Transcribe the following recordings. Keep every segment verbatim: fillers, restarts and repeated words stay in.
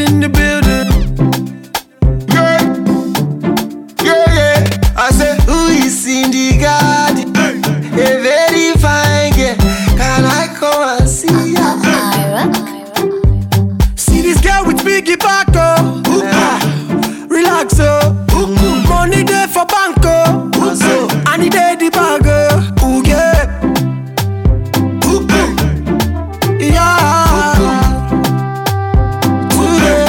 in the building. Yeah, yeah, yeah. I say, who is in the garden? A very fine girl. Can I come and see ya? See this girl with biggie back, oh. Ah, relax, oh. Money there for banco. I need the bag, oh. Ooh, yeah. Yeah. Ooh, yeah.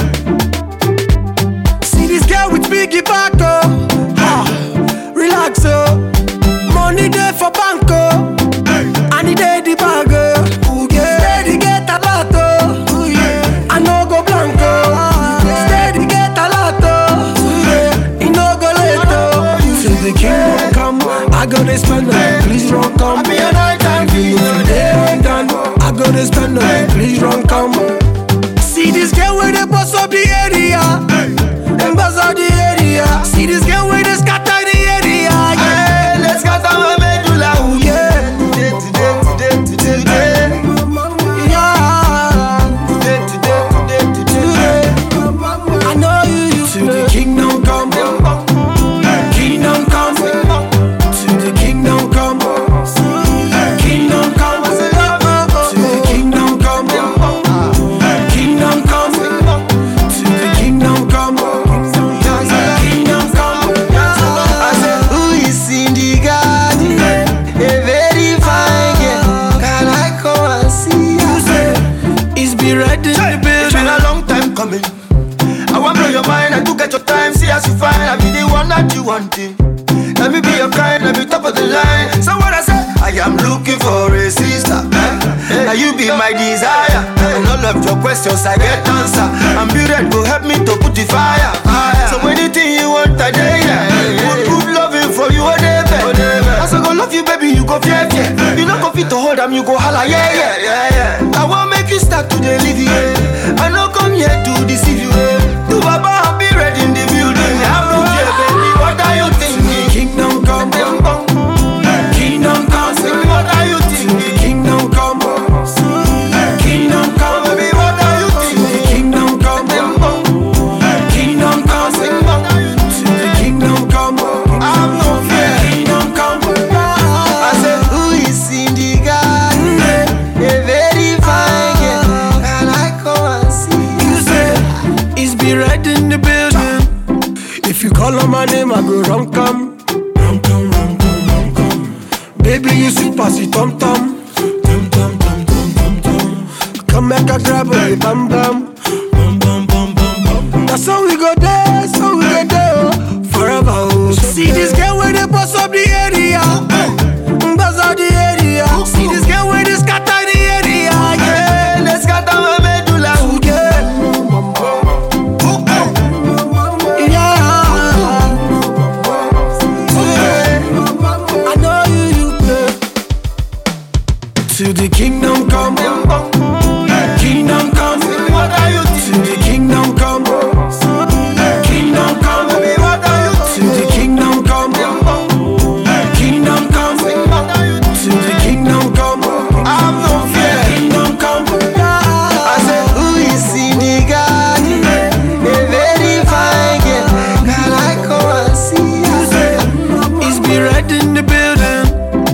See this girl with biggie back, oh. Ah, relax, oh. Money there for banco. I need the bag, oh. Ooh, yeah. Steady get a lot, oh. Ooh, yeah. I no go blanco. Steady get a lot, oh. Ooh, yeah. It no go late, oh. Till the king come, I gotta spend it. Please don't come. I be a night time for you. If they ain't done, I gotta spend it. Please don't come. See this girl where they bust up the area. Them bust up the area. See this girl where they scatter the area. Yeah. Hey, let's scatter my medulla. Ooh, yeah. Today, today, today, today, today. Yeah. Today, today, today, today. I know you used to the kingdom come. Kingdom come. To the kingdom come. Kingdom come. To the kingdom come. Kingdom come. To the kingdom come. Kingdom come. I say, who is in the garden? A very fine girl. Can I come and see ya? You say it's be ready in the It's been building. a long time coming. I want blow your mind, I do get your time. See as you find, I be the one that you wanted. Let me be your kind, let me top of the line. So what I say, I am looking for a sister. Eh? Now you be my desire. And all of your questions I get answer. And be ready to help me to put the fire. So anything you want, I dare ya. Put good loving for you, whatever. As I go love you, baby, you go fear, fear. You not go fit to hold them, you go holla, yeah, yeah, yeah, yeah. I want make you start to deliver, yeah. I no come here to deceive you, yeah. Do Baba and be ready in the building. I'm no fear, baby, what are you thinking? Kingdom come. Kingdom come. What are you thinking? Kingdom come. Kingdom come. Baby, what are you thinking? Kingdom come. Kingdom come. To the kingdom come. I'm no fear. Kingdom come. I said, who is in the garden? A very fine girl. Can I come and see You say it's be right in the building. If you call on my name, I go rum come. Rum come, rum come, rum come. Baby, you sweet pass it tom tom. Tom tom tom tom tom tom. Come make a grab a bam bam. Bam bam bam bam bam. That's how we go there, so we go there oh. Forever oh. See this girl where they bust up the area. Bust up the area. See this girl where they scatter the area. Yeah. Hey, let's scatter my medulla. Ooh, yeah. I know you, you play. To the kingdom come. Kingdom come. What are you To thinking? the kingdom come. Kingdom come. Baby, what are you To the kingdom come. Kingdom come. To the kingdom come. I'm no fear. Kingdom come. I said, who is in the garden? A very fine girl. Can I come and see ya? It's be right in the building.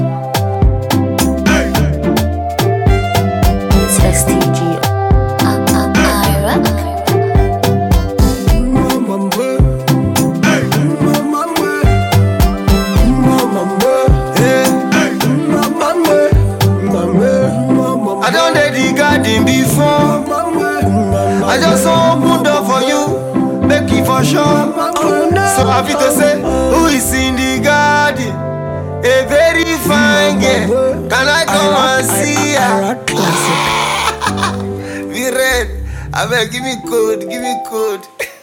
It's S T G. I done did the garden before. I just open door for you, make it for sure. So I feel to say, who is in the garden? A very fine girl. Can I come and see ya? Be red. I beg, give me code, give me code.